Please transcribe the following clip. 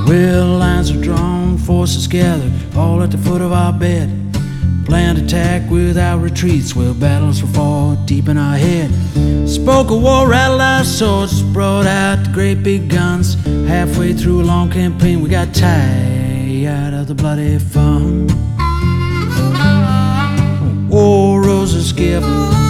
Well, lines are drawn, forces gathered, all at the foot of our bed. Planned attack without retreats, where battles were fought deep in our head. Spoke of war, rattled our swords, brought out the great big guns. Halfway through a long campaign, we got tired of the bloody fun. War roses given,